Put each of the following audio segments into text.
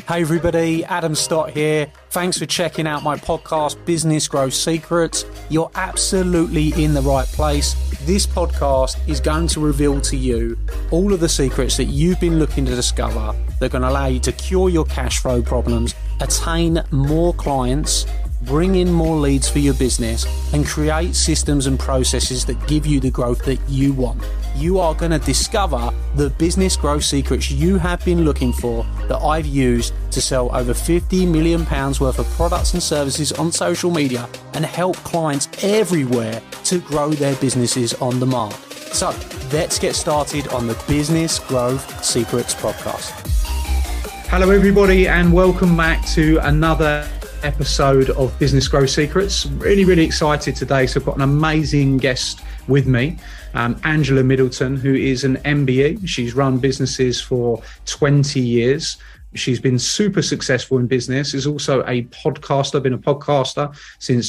Hey everybody, Adam Stott here. Thanks for checking out my podcast, Business Growth Secrets. You're absolutely in the right place. This podcast is going to reveal to you all of the secrets that you've been looking to discover that are going to allow you to cure your cash flow problems, attain more clients, bring in more leads for your business, and create systems and processes that give you the growth that you want. You are going to discover the business growth secrets you have been looking for that I've used to sell over £50 million worth of products and services on social media and help clients everywhere to grow their businesses on demand. So let's get started on the Business Growth Secrets podcast. Hello everybody, and welcome back to another episode of Business Growth Secrets. Really excited today. So I've got an amazing guest with me, Angela Middleton, who is an MBE. She's run businesses for 20 years. She's been super successful in business, is also a podcaster, been a podcaster since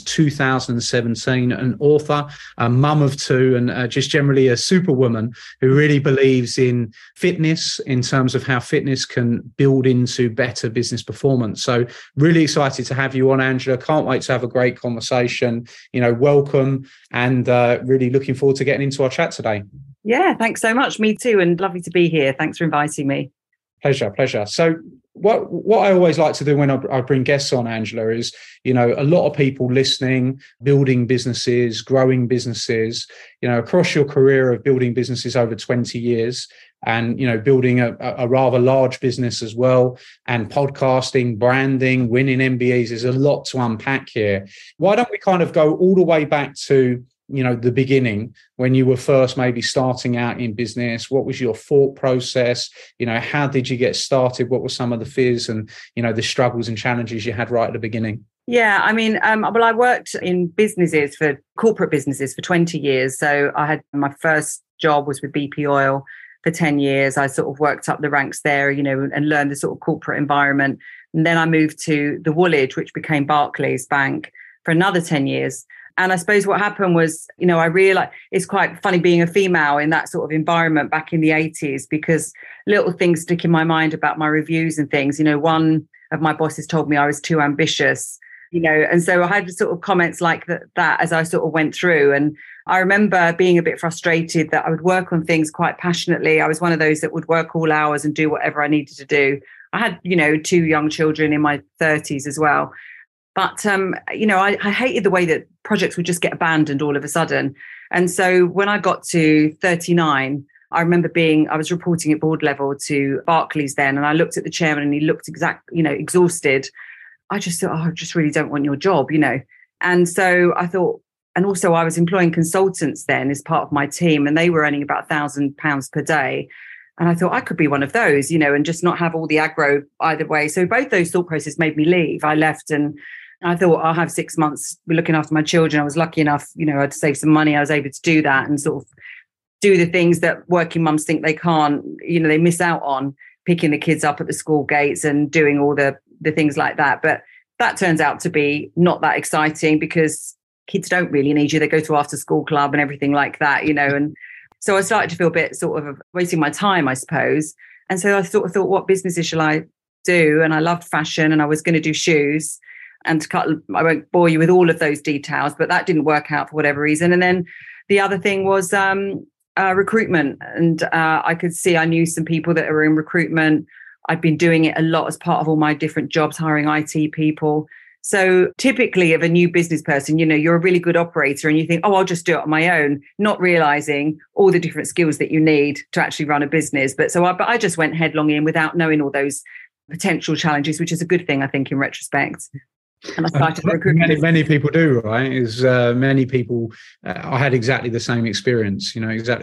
2017, an author, a mum of two, and just generally a superwoman who really believes in fitness in terms of how fitness can build into better business performance. So really excited to have you on, Angela. Can't wait to have a great conversation. Welcome, and really looking forward to getting into our chat today. Yeah, thanks so much. Me too, and lovely to be here. Thanks for inviting me. Pleasure. So what I always like to do when I bring guests on, Angela, is, a lot of people listening, building businesses, growing businesses, across your career of building businesses over 20 years and, building a rather large business as well, and podcasting, branding, winning MBAs. There's a lot to unpack here. Why don't we kind of go all the way back to the beginning, when you were first maybe starting out in business? What was your thought process? How did you get started? What were some of the fears and, the struggles and challenges you had right at the beginning? Yeah, I worked in corporate businesses for 20 years. So I had my first job was with BP Oil for 10 years. I sort of worked up the ranks there, and learned the sort of corporate environment. And then I moved to the Woolwich, which became Barclays Bank, for another 10 years. And I suppose what happened was, I realized it's quite funny being a female in that sort of environment back in the 80s, because little things stick in my mind about my reviews and things. One of my bosses told me I was too ambitious, and so I had sort of comments like that as I sort of went through. And I remember being a bit frustrated that I would work on things quite passionately. I was one of those that would work all hours and do whatever I needed to do. I had, 2 young children in my 30s as well. But, I hated the way that projects would just get abandoned all of a sudden. And so when I got to 39, I remember I was reporting at board level to Barclays then, and I looked at the chairman and he looked exhausted. I just thought, I just really don't want your job, And so I thought, and also I was employing consultants then as part of my team, and they were earning about £1,000 per day. And I thought I could be one of those, and just not have all the aggro either way. So both those thought processes made me leave. I left and I thought I'll have 6 months looking after my children. I was lucky enough, I'd save some money. I was able to do that and sort of do the things that working mums think they can't, they miss out on, picking the kids up at the school gates and doing all the things like that. But that turns out to be not that exciting, because kids don't really need you. They go to after school club and everything like that, and so I started to feel a bit sort of wasting my time, I suppose. And so I sort of thought, what businesses shall I do? And I loved fashion, and I was going to do shoes. And I won't bore you with all of those details, but that didn't work out for whatever reason. And then the other thing was recruitment. And I could see I knew some people that were in recruitment. I'd been doing it a lot as part of all my different jobs, hiring IT people. So typically of a new business person, you're a really good operator and you think, I'll just do it on my own, not realizing all the different skills that you need to actually run a business. But I just went headlong in without knowing all those potential challenges, which is a good thing, I think, in retrospect. And I started recruitment. Many people do, right? Many people, I had exactly the same experience,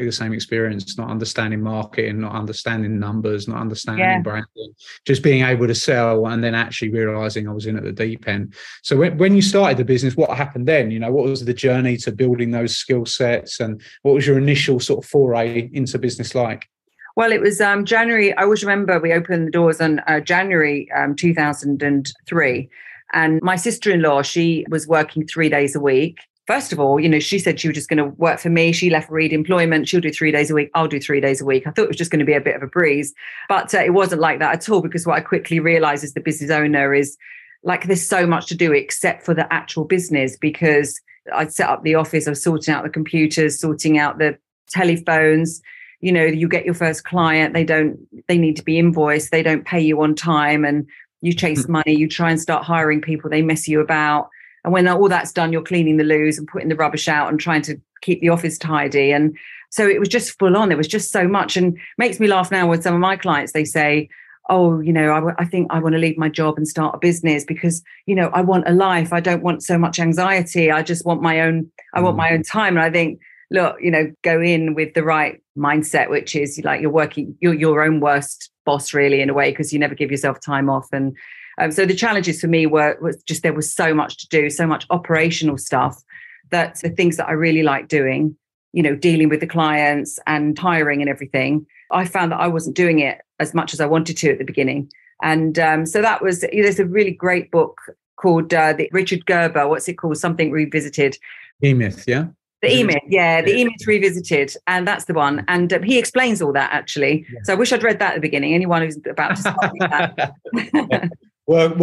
not understanding marketing, not understanding numbers, not understanding branding, just being able to sell, and then actually realizing I was in at the deep end. So when you started the business, what happened then? What was the journey to building those skill sets, and what was your initial sort of foray into business like? Well, it was January. I always remember we opened the doors on January 2003. And my sister-in-law, she was working 3 days a week. first of all, she said she was just going to work for me. She left Reed Employment. She'll do 3 days a week. I'll do 3 days a week. I thought it was just going to be a bit of a breeze, but it wasn't like that at all, because what I quickly realized as the business owner is like, there's so much to do except for the actual business, because I'd set up the office. I was sorting out the computers, sorting out the telephones. You get your first client. They need to be invoiced. They don't pay you on time, and you chase money. You try and start hiring people. They mess you about. And when all that's done, you're cleaning the loos and putting the rubbish out and trying to keep the office tidy. And so it was just full on. There was just so much, and makes me laugh now with some of my clients. They say, oh, I think I want to leave my job and start a business because, I want a life. I don't want so much anxiety. I just want my own, I want my own time. And I think, look, go in with the right mindset, which is like you're your own worst boss really, in a way, because you never give yourself time off. And so the challenges for me was just, there was so much to do, so much operational stuff, that the things that I really like doing, dealing with the clients and hiring and everything, I found that I wasn't doing it as much as I wanted to at the beginning. And so that was, there's a really great book called the Richard Gerber, what's it called? Something Revisited. E-Myth, yeah? The E-Myth, the E-Myth Revisited, and that's the one. And he explains all that, actually. Yeah. So I wish I'd read that at the beginning. Anyone who's about to start with that. Work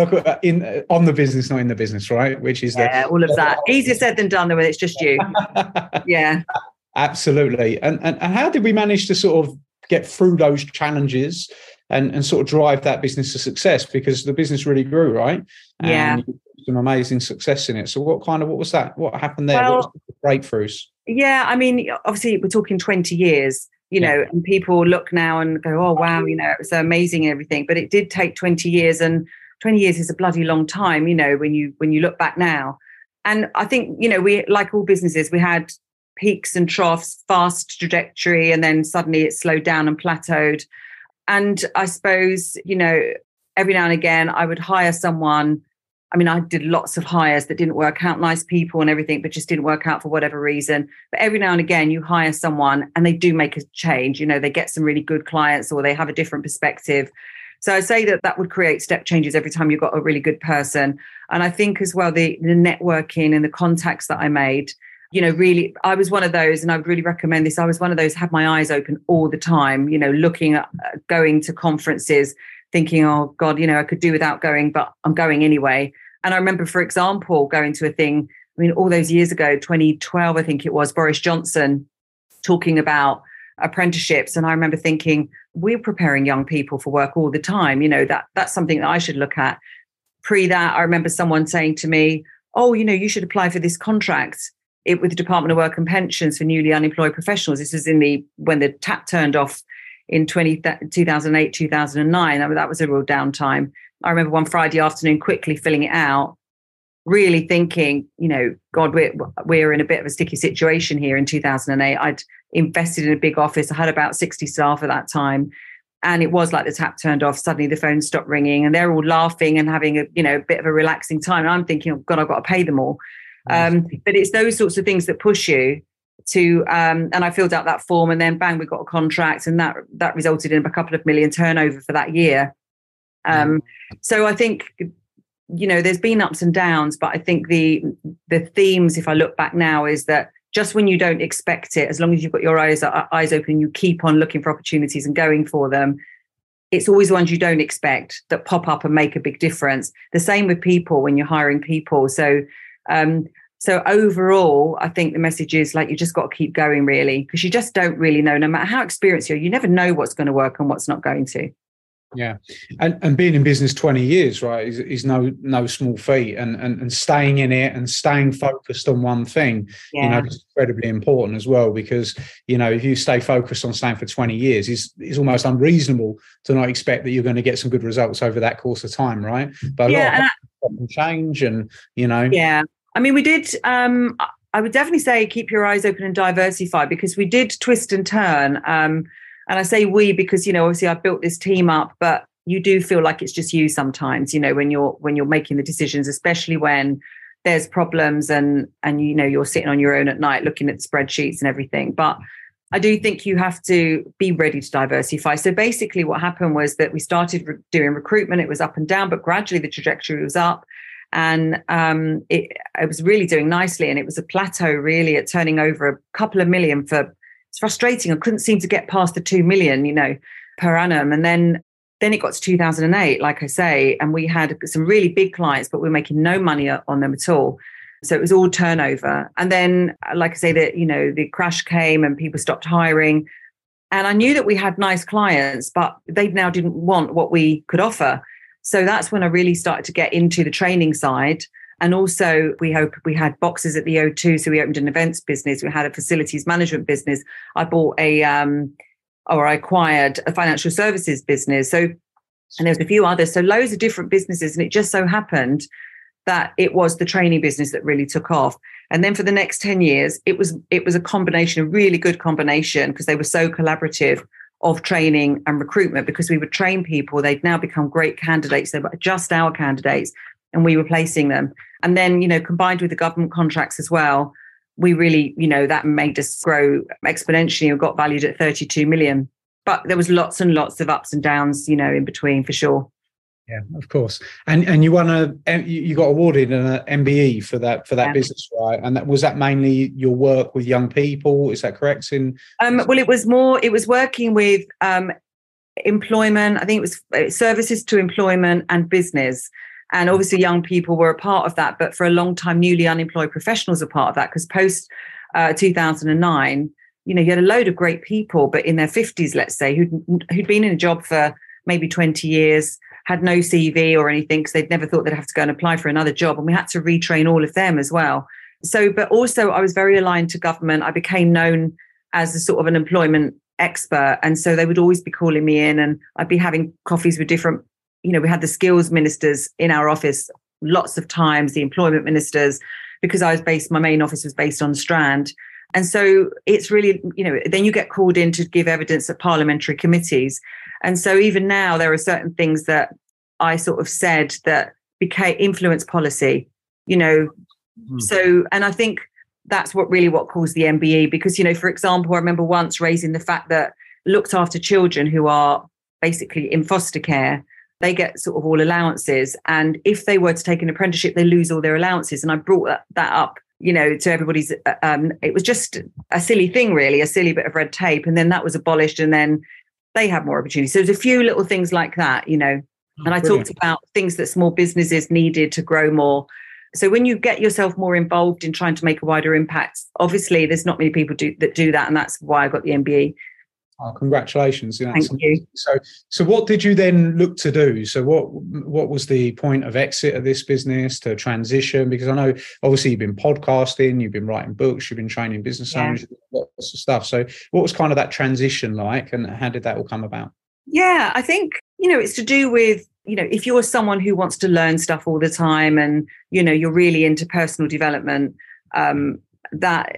on the business, not in the business, right? Which is all of that. Easier said than done, though, when it's just you. Yeah, absolutely. And how did we manage to sort of get through those challenges and sort of drive that business to success? Because the business really grew, right? And some amazing success in it. So what was that? What happened there? What was the breakthroughs? Yeah, I mean, obviously we're talking 20 years. And people look now and go, oh, wow, it was so amazing and everything. But it did take 20 years, and 20 years is a bloody long time, when you look back now. And I think, we, like all businesses, we had peaks and troughs, fast trajectory, and then suddenly it slowed down and plateaued. And I suppose, every now and again, I would hire someone. I mean, I did lots of hires that didn't work out, nice people and everything, but just didn't work out for whatever reason. But every now and again, you hire someone and they do make a change. They get some really good clients, or they have a different perspective. So I'd say that would create step changes every time you got a really good person. And I think as well, the networking and the contacts that I made, really, I was one of those, and I would really recommend this. I was one of those, had my eyes open all the time, looking at going to conferences, thinking, oh God, I could do without going, but I'm going anyway. And I remember, for example, going to a thing, all those years ago, 2012, I think it was, Boris Johnson talking about apprenticeships. And I remember thinking, we're preparing young people for work all the time. That's something that I should look at. Pre that, I remember someone saying to me, oh, you should apply for this contract with the Department of Work and Pensions for newly unemployed professionals. This was when the tap turned off in 2008, 2009. I mean, that was a real downtime. I remember one Friday afternoon quickly filling it out, really thinking, God, we're in a bit of a sticky situation here in 2008. I'd invested in a big office. I had about 60 staff at that time. And it was like the tap turned off. Suddenly the phone stopped ringing, and they're all laughing and having a bit of a relaxing time. And I'm thinking, oh God, I've got to pay them all. But it's those sorts of things that push you to, and I filled out that form, and then bang, we got a contract, and that resulted in a couple of million turnover for that year. So I think, there's been ups and downs, but I think the themes, if I look back now, is that just when you don't expect it, as long as you've got your eyes open, you keep on looking for opportunities and going for them. It's always ones you don't expect that pop up and make a big difference. The same with people when you're hiring people. So overall, I think the message is like, you just got to keep going, really, because you just don't really know, no matter how experienced you are, you never know what's going to work and what's not going to. Yeah. And being in business 20 years, right, is no small feat, and staying in it and staying focused on one thing, is incredibly important as well, because, if you stay focused on staying for 20 years, it's almost unreasonable to not expect that you're going to get some good results over that course of time, right? But a lot of people can change and. Yeah. I mean, we did, I would definitely say keep your eyes open and diversify, because we did twist and turn. And I say we because, obviously I built this team up, but you do feel like it's just you sometimes, when you're making the decisions, especially when there's problems and you're sitting on your own at night looking at the spreadsheets and everything. But I do think you have to be ready to diversify. So basically what happened was that we started doing recruitment. It was up and down, but gradually the trajectory was up. And it was really doing nicely. And it was a plateau really at turning over a couple of million it's frustrating. I couldn't seem to get past the 2 million, per annum. And then it got to 2008, like I say, and we had some really big clients, but we were making no money on them at all. So it was all turnover. And then, like I say, that, the crash came and people stopped hiring. And I knew that we had nice clients, but they now didn't want what we could offer. So that's when I really started to get into the training side. And also we had boxes at the O2. So we opened an events business. We had a facilities management business. I bought I acquired a financial services business. So, and there was a few others. So loads of different businesses. And it just so happened that it was the training business that really took off. And then for the next 10 years, it was a combination, a really good combination, because they were so collaborative, of training and recruitment, because we would train people. They'd now become great candidates. They were just our candidates and we were placing them. And then, combined with the government contracts as well, we really, that made us grow exponentially and got valued at 32 million. But there was lots and lots of ups and downs, in between, for sure. Yeah, of course. And you you got awarded an MBE for that business, right? And that was mainly your work with young people. Is that correct? Well, it was working with employment. I think it was services to employment and business. And obviously young people were a part of that, but for a long time, newly unemployed professionals are part of that, because post 2009, you had a load of great people, but in their 50s, let's say, who'd been in a job for maybe 20 years, had no CV or anything, because they'd never thought they'd have to go and apply for another job. And we had to retrain all of them as well. So, but also I was very aligned to government. I became known as a sort of an employment expert. And so they would always be calling me in, and I'd be having coffees with different, we had the skills ministers in our office lots of times, the employment ministers, because my main office was based on Strand. And so it's really, then you get called in to give evidence at parliamentary committees. And so even now there are certain things that I sort of said that became influence policy, So, and I think that's what caused the MBE, because, for example, I remember once raising the fact that looked after children who are basically in foster care, they get sort of all allowances. And if they were to take an apprenticeship, they lose all their allowances. And I brought that up, to everybody's, it was just a silly thing, really, a silly bit of red tape. And then that was abolished, and then they had more opportunities. So there's a few little things like that, And I talked about things that small businesses needed to grow more. So when you get yourself more involved in trying to make a wider impact, obviously there's not many people that do that. And that's why I got the MBE. Oh, congratulations. Thank you. So what did you then look to do? So what was the point of exit of this business to transition? Because I know obviously you've been podcasting, you've been writing books, you've been training business owners, lots of stuff. So what was kind of that transition like, and how did that all come about? Yeah, I think, it's to do with, if you're someone who wants to learn stuff all the time and, you're really into personal development, that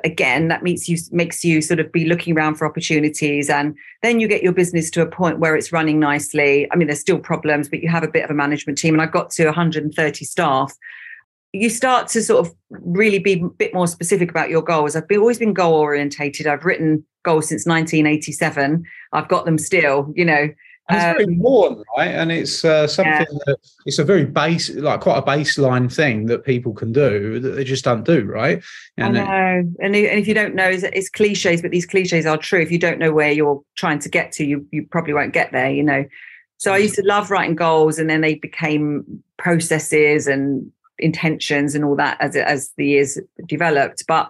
makes you sort of be looking around for opportunities, and then you get your business to a point where it's running nicely. I mean, there's still problems, but you have a bit of a management team, and I got to 130 staff. You start to sort of really be a bit more specific about your goals. I've always been goal orientated. I've written goals since 1987. I've got them still, It's very important, right? And it's something that it's a very quite a baseline thing that people can do that they just don't do, right? And I know. And if you don't know, it's cliches, but these cliches are true. If you don't know where you're trying to get to, you probably won't get there, So I used to love writing goals, and then they became processes and intentions and all that as the years developed. But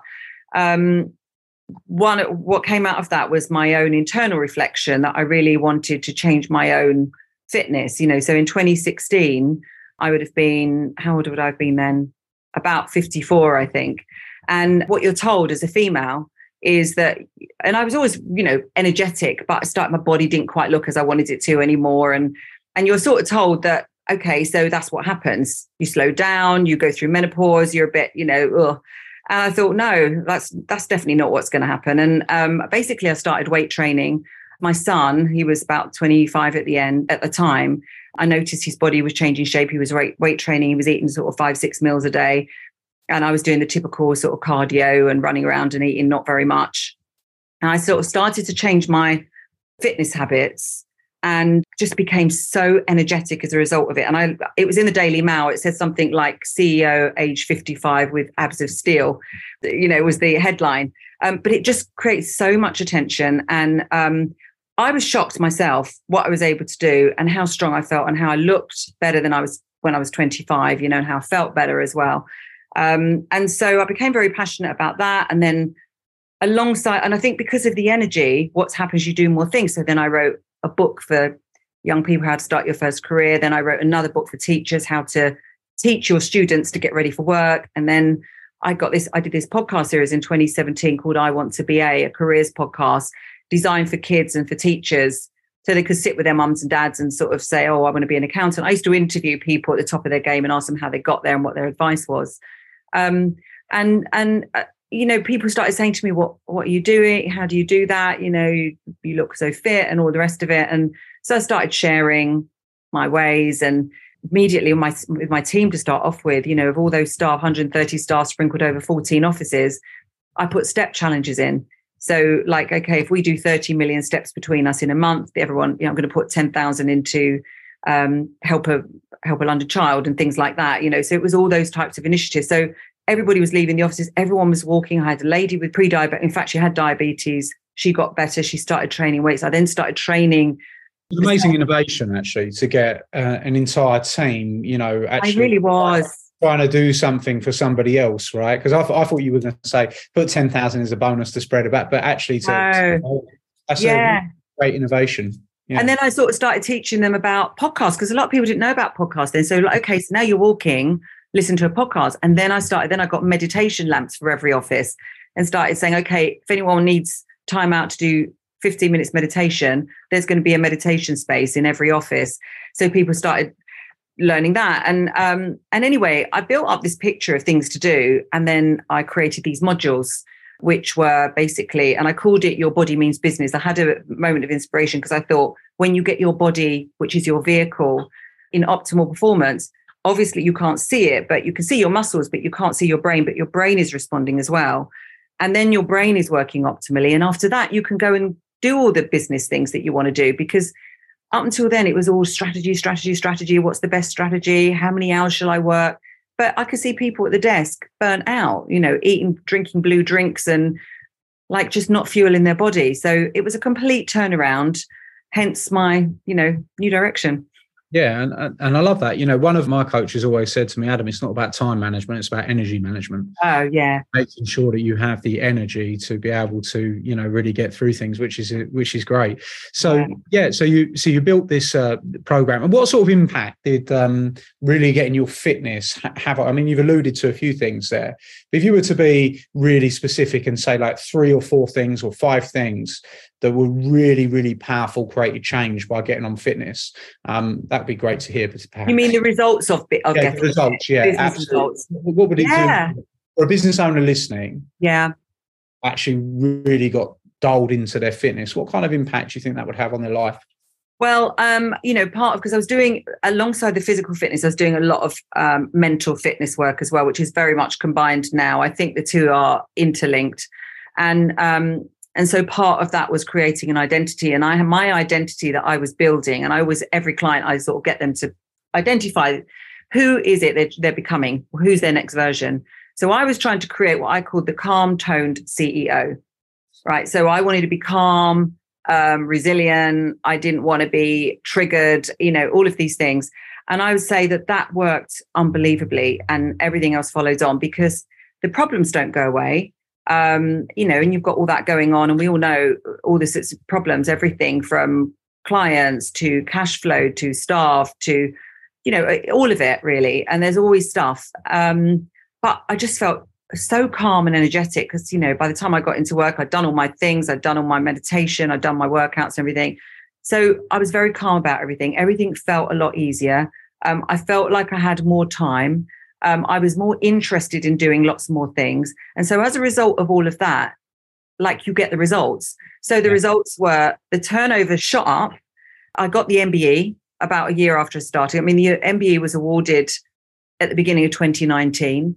what came out of that was my own internal reflection, that I really wanted to change my own fitness. So in 2016, I would have been, how old would I have been then? About 54, I think. And what you're told as a female is that, and I was always, energetic, but my body didn't quite look as I wanted it to anymore. And you're sort of told that, okay, so that's what happens. You slow down, you go through menopause, you're a bit, ugh. And I thought, no, that's definitely not what's going to happen. And basically, I started weight training. My son, he was about 25 at the time. I noticed his body was changing shape. He was weight training. He was eating sort of 5-6 meals a day. And I was doing the typical sort of cardio and running around and eating not very much. And I sort of started to change my fitness habits. and just became so energetic as a result of it. And it was in the Daily Mail. It said something like CEO age 55 with abs of steel, was the headline. But it just creates so much attention. And I was shocked myself what I was able to do and how strong I felt and how I looked better than I was when I was 25, and how I felt better as well. And so I became very passionate about that. And then alongside, and I think because of the energy, what happens, you do more things. So then I wrote a book for young people, how to start your first career. Then I wrote another book for teachers, how to teach your students to get ready for work. And then I did this podcast series in 2017 called I Want to BA, a careers podcast designed for kids and for teachers, so they could sit with their mums and dads and sort of say, oh, I want to be an accountant. I used to interview people at the top of their game and ask them how they got there and what their advice was. People started saying to me, what are you doing? How do you do that? You look so fit and all the rest of it. And so I started sharing my ways, and immediately with my team to start off with, of all those staff, 130 staff sprinkled over 14 offices, I put step challenges in. So like, okay, if we do 30 million steps between us in a month, everyone, I'm going to put 10,000 into help a London child and things like that, so it was all those types of initiatives. So everybody was leaving the offices. Everyone was walking. I had a lady with pre-diabetes. In fact, she had diabetes. She got better. She started training weights. I then started training. It's an amazing innovation, actually, to get an entire team, actually. I really was. Trying to do something for somebody else, right? Because I thought you were going to say, put 10,000 as a bonus to spread it back. But actually, that's a great innovation. Yeah. And then I sort of started teaching them about podcasts, because a lot of people didn't know about podcasts. And so okay, so now you're walking, listen to a podcast. And then I got meditation lamps for every office and started saying, okay, if anyone needs time out to do 15 minutes meditation, there's going to be a meditation space in every office. So people started learning that. And anyway, I built up this picture of things to do. And then I created these modules, which were basically, and I called it Your Body Means Business. I had a moment of inspiration because I thought, when you get your body, which is your vehicle, in optimal performance, obviously you can't see it, but you can see your muscles, but you can't see your brain, but your brain is responding as well. And then your brain is working optimally. And after that, you can go and do all the business things that you want to do, because up until then, it was all strategy. What's the best strategy? How many hours shall I work? But I could see people at the desk burnt out, drinking blue drinks and like just not fueling their body. So it was a complete turnaround, hence my, new direction. Yeah, and I love that. One of my coaches always said to me, Adam, it's not about time management, it's about energy management. Oh, yeah. Making sure that you have the energy to be able to, really get through things, which is great. So, so you built this program. And what sort of impact did really getting your fitness have? I mean, you've alluded to a few things there. But if you were to be really specific and say like 3 or 4 things or 5 things that were really, really powerful, created change by getting on fitness, that'd be great to hear. Perhaps. You mean the results of getting the results? Yeah, absolutely. Results. What would it do for a business owner listening? Yeah, actually really got dialed into their fitness. What kind of impact do you think that would have on their life? Well, part of, because I was doing, alongside the physical fitness, I was doing a lot of mental fitness work as well, which is very much combined now. I think the two are interlinked. And so part of that was creating an identity. And I had my identity that I was building. And every client, I sort of get them to identify who is it they're becoming, who's their next version. So I was trying to create what I called the calm toned CEO, right? So I wanted to be calm, resilient. I didn't want to be triggered, all of these things. And I would say that worked unbelievably, and everything else follows on, because the problems don't go away. And you've got all that going on, and we all know all the sorts of problems, everything from clients to cash flow to staff to, all of it really. And there's always stuff. But I just felt so calm and energetic because, by the time I got into work, I'd done all my things, I'd done all my meditation, I'd done my workouts and everything. So I was very calm about everything. Everything felt a lot easier. I felt like I had more time. I was more interested in doing lots more things. And so as a result of all of that, like, you get the results. So the results were the turnover shot up. I got the MBE about a year after starting. I mean, the MBE was awarded at the beginning of 2019.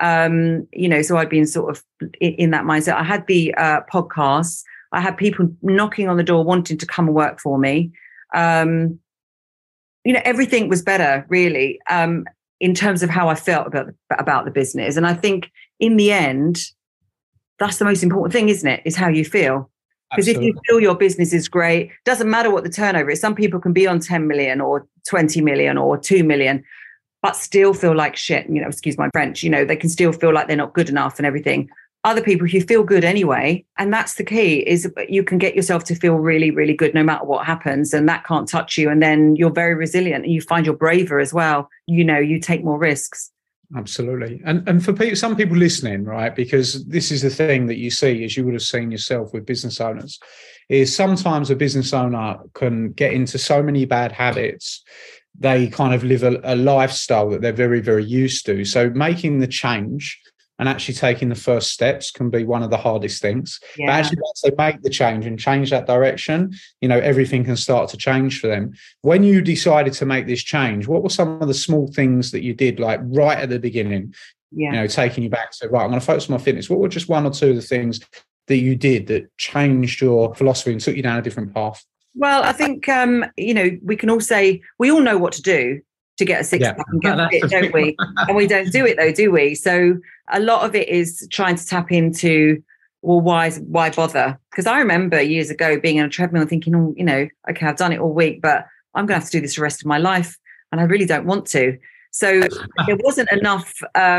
So I'd been sort of in that mindset. I had the podcasts. I had people knocking on the door wanting to come and work for me. Everything was better, really, in terms of how I felt about the business. And I think in the end, that's the most important thing, isn't it? Is how you feel. Because if you feel your business is great, doesn't matter what the turnover is. Some people can be on 10 million or 20 million or 2 million, but still feel like shit, excuse my French, they can still feel like they're not good enough and everything. Other people, you feel good anyway. And that's the key, is you can get yourself to feel really, really good no matter what happens. And that can't touch you. And then you're very resilient and you find you're braver as well. You take more risks. Absolutely. And for people, some people listening, right, because this is the thing that you see, as you would have seen yourself with business owners, is sometimes a business owner can get into so many bad habits. They kind of live a lifestyle that they're very, very used to. So making the change and actually taking the first steps can be one of the hardest things. Yeah. But actually, once they make the change and change that direction, everything can start to change for them. When you decided to make this change, what were some of the small things that you did, like right at the beginning, taking you back to, right, I'm going to focus on my fitness? What were just one or two of the things that you did that changed your philosophy and took you down a different path? Well, I think, we can all say, we all know what to do to get a six-pack and get fit, don't we? And we don't do it though, do we? So a lot of it is trying to tap into, well, why bother? Because I remember years ago being on a treadmill and thinking, okay, I've done it all week, but I'm going to have to do this the rest of my life. And I really don't want to. So there wasn't enough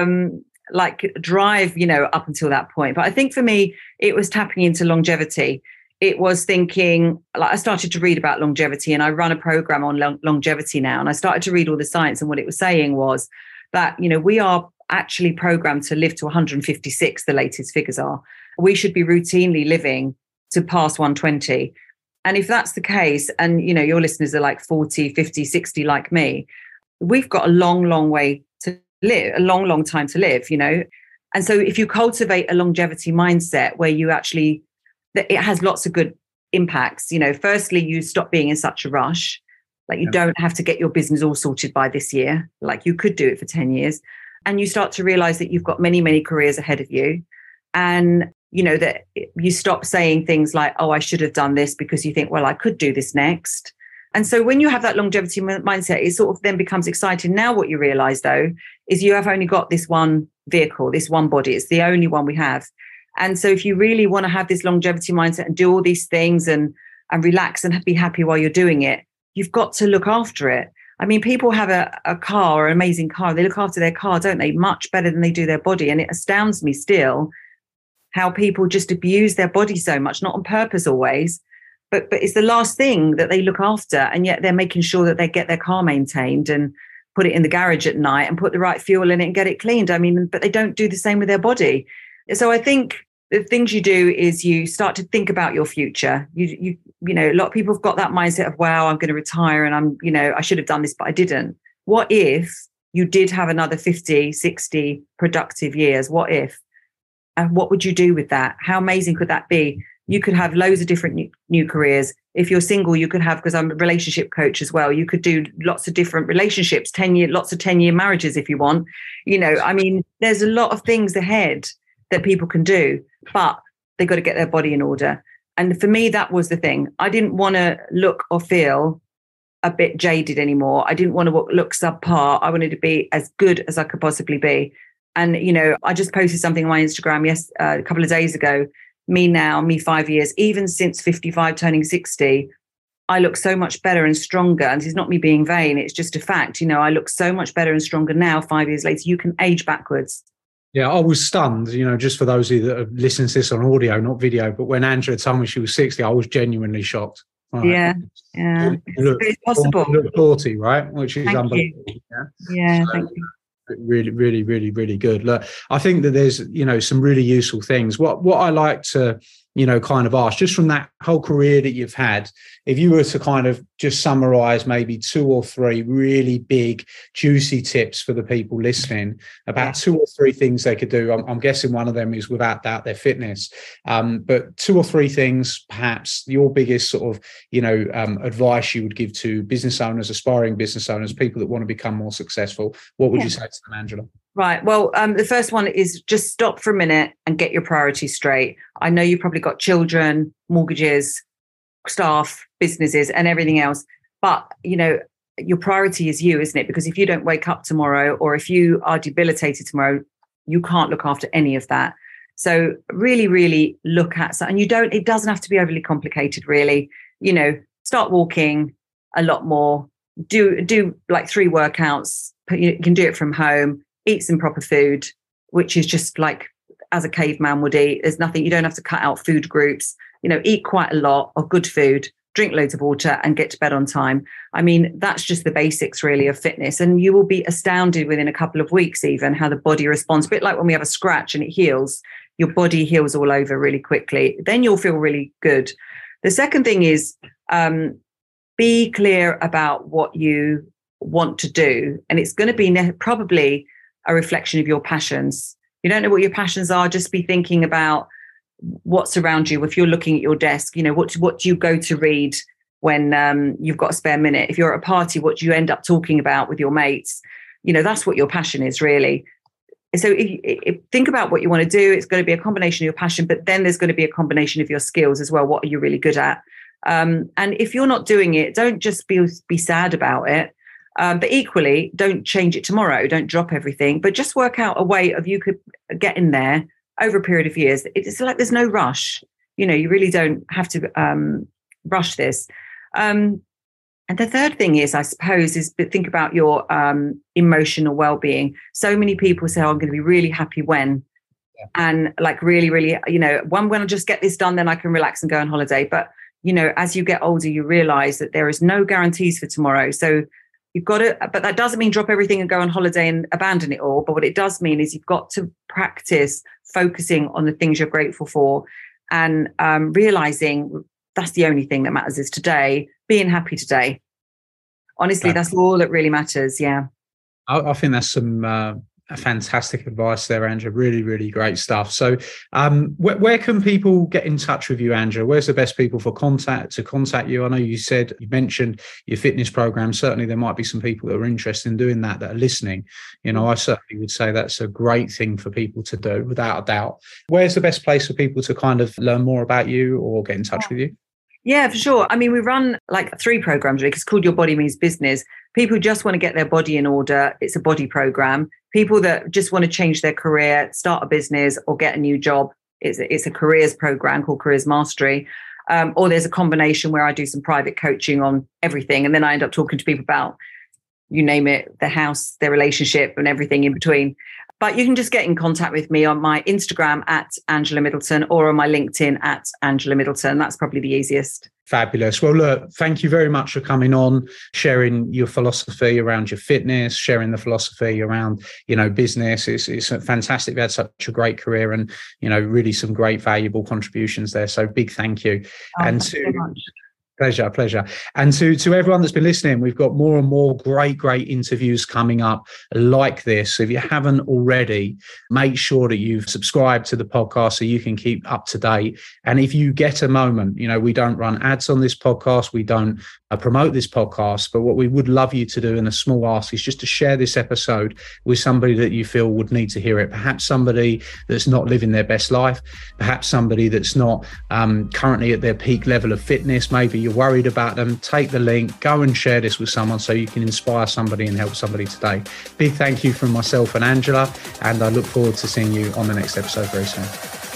drive, up until that point. But I think for me, it was tapping into longevity. It was thinking, I started to read about longevity, and I run a program on longevity now. And I started to read all the science, and what it was saying was that, we are actually programmed to live to 156, the latest figures are. We should be routinely living to pass 120. And if that's the case, and, your listeners are like 40, 50, 60 like me, we've got a long, long way to live, a long, long time to live, And so if you cultivate a longevity mindset where you actually, it has lots of good impacts. Firstly, you stop being in such a rush. Like you don't have to get your business all sorted by this year. Like you could do it for 10 years. And you start to realize that you've got many, many careers ahead of you. And, that you stop saying things like, oh, I should have done this, because you think, well, I could do this next. And so when you have that longevity mindset, it sort of then becomes exciting. Now what you realize, though, is you have only got this one vehicle, this one body. It's the only one we have. And so if you really want to have this longevity mindset and do all these things and relax and be happy while you're doing it, you've got to look after it. I mean, people have a car or an amazing car. They look after their car, don't they? Much better than they do their body. And it astounds me still how people just abuse their body so much, not on purpose always, but it's the last thing that they look after. And yet they're making sure that they get their car maintained and put it in the garage at night and put the right fuel in it and get it cleaned. I mean, but they don't do the same with their body. So I think the things you do is you start to think about your future. You a lot of people have got that mindset of, wow, I'm going to retire and I should have done this, but I didn't. What if you did have another 50, 60 productive years? What if? And what would you do with that? How amazing could that be? You could have loads of different new careers. If you're single, you could have, because I'm a relationship coach as well, you could do lots of different relationships, lots of 10-year marriages if you want. There's a lot of things ahead that people can do, but they've got to get their body in order. And for me, that was the thing. I didn't want to look or feel a bit jaded anymore. I didn't want to look subpar. I wanted to be as good as I could possibly be. And, I just posted something on my Instagram a couple of days ago. Me 5 years, even since 55 turning 60, I look so much better and stronger. And this is not me being vain. It's just a fact. I look so much better and stronger now, 5 years later. You can age backwards. Yeah, I was stunned, just for those of you that have listened to this on audio, not video, but when Angela told me she was 60, I was genuinely shocked. Right. Yeah. It's possible. You look 40, right? Which is unbelievable. Yeah, thank you. Really, really, really, really good. Look, I think that there's, some really useful things. What I like to, kind of ask, just from that whole career that you've had, if you were to kind of just summarize maybe 2 or 3 really big, juicy tips for the people listening about 2 or 3 things they could do. I'm guessing one of them is without doubt their fitness. But 2 or 3 things, perhaps your biggest sort of, advice you would give to business owners, aspiring business owners, people that want to become more successful. What would you say to them, Angela? Right. Well, the first one is just stop for a minute and get your priorities straight. I know you've probably got children, mortgages, staff, businesses and everything else. But, your priority is you, isn't it? Because if you don't wake up tomorrow, or if you are debilitated tomorrow, you can't look after any of that. So really, really look at, and it doesn't have to be overly complicated, really. Start walking a lot more, do like 3 workouts. You can do it from home, eat some proper food, which is just like as a caveman would eat. There's nothing, you don't have to cut out food groups, eat quite a lot of good food, drink loads of water and get to bed on time. I mean, that's just the basics really of fitness. And you will be astounded within a couple of weeks, even how the body responds. A bit like when we have a scratch and it heals, your body heals all over really quickly. Then you'll feel really good. The second thing is be clear about what you want to do. And it's going to be probably a reflection of your passions. You don't know what your passions are, just be thinking about what's around you. If you're looking at your desk, what do you go to read when you've got a spare minute? If you're at a party, what do you end up talking about with your mates? That's what your passion is, really. So if think about what you want to do. It's going to be a combination of your passion, but then there's going to be a combination of your skills as well. What are you really good at? And if you're not doing it, don't just be sad about it. But equally, don't change it tomorrow. Don't drop everything, but just work out a way of you could get in there over a period of years. It's like there's no rush. You really don't have to rush this. And the third thing is, I suppose, is think about your emotional well-being. So many people say, I'm going to be really happy when, and like really, really, when I just get this done, then I can relax and go on holiday. But, as you get older, you realize that there is no guarantees for tomorrow. So you've got to, but that doesn't mean drop everything and go on holiday and abandon it all. But what it does mean is you've got to practice focusing on the things you're grateful for and realizing that's the only thing that matters is today, being happy today. Honestly, that's all that really matters. Yeah. I think that's some fantastic advice there, Angela. Really, really great stuff. So where can people get in touch with you, Angela? Where's the best people to contact you? I know you mentioned your fitness program. Certainly there might be some people that are interested in doing that are listening. I certainly would say that's a great thing for people to do, without a doubt. Where's the best place for people to kind of learn more about you or get in touch with you? Yeah, for sure. I mean, we run like 3 programs, really. It's called Your Body Means Business. People who just want to get their body in order, it's a body program. People that just want to change their career, start a business or get a new job, it's a careers program called Careers Mastery. Or there's a combination where I do some private coaching on everything. And then I end up talking to people about, you name it, their house, their relationship and everything in between. But you can just get in contact with me on my Instagram at Angela Middleton or on my LinkedIn at Angela Middleton. That's probably the easiest. Fabulous. Well, look, thank you very much for coming on, sharing your philosophy around your fitness, sharing the philosophy around, business. It's fantastic. You've had such a great career and, really some great valuable contributions there. So big thank you. Thanks so much. Pleasure. And to everyone that's been listening, we've got more and more great interviews coming up like this. So if you haven't already, make sure that you've subscribed to the podcast so you can keep up to date. And if you get a moment, we don't run ads on this podcast. We don't promote this podcast. But what we would love you to do in a small ask is just to share this episode with somebody that you feel would need to hear it. Perhaps somebody that's not living their best life. Perhaps somebody that's not currently at their peak level of fitness. Maybe you're worried about them. Take the link, go and share this with someone so you can inspire somebody and help somebody today. Big thank you from myself and Angela, and I look forward to seeing you on the next episode very soon.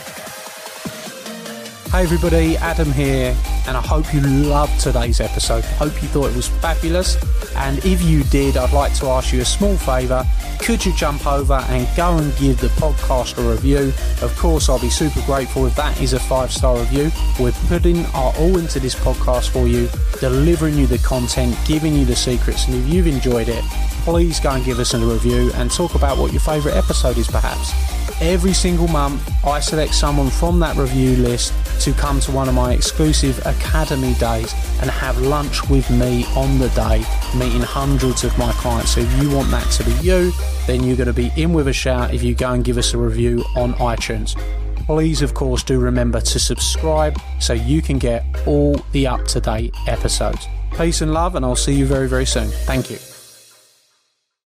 Hey everybody, Adam here, and I hope you loved today's episode. I hope you thought it was fabulous, and if you did, I'd like to ask you a small favour. Could you jump over and go and give the podcast a review? Of course, I'll be super grateful if that is a 5-star review. We're putting our all into this podcast for you, delivering you the content, giving you the secrets, and if you've enjoyed it, please go and give us a review and talk about what your favourite episode is perhaps. Every single month, I select someone from that review list to come to one of my exclusive Academy days and have lunch with me on the day, meeting hundreds of my clients. So if you want that to be you, then you're going to be in with a shout if you go and give us a review on iTunes. Please, of course, do remember to subscribe so you can get all the up-to-date episodes. Peace and love, and I'll see you very, very soon. Thank you.